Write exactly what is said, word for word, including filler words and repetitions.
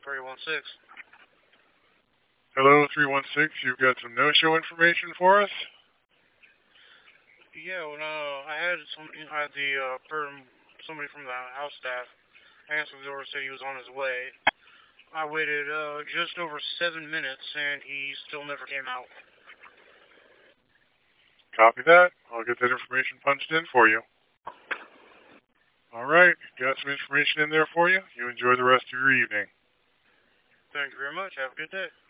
three one six. Hello, three one six. You've got some no-show information for us? Yeah, when uh, I had some, I had the uh, person, somebody from the house staff answer the door, said he was on his way. I waited uh, just over seven minutes, and he still never came out. Copy that. I'll get that information punched in for you. All right, got some information in there for you. You enjoy the rest of your evening. Thank you very much. Have a good day.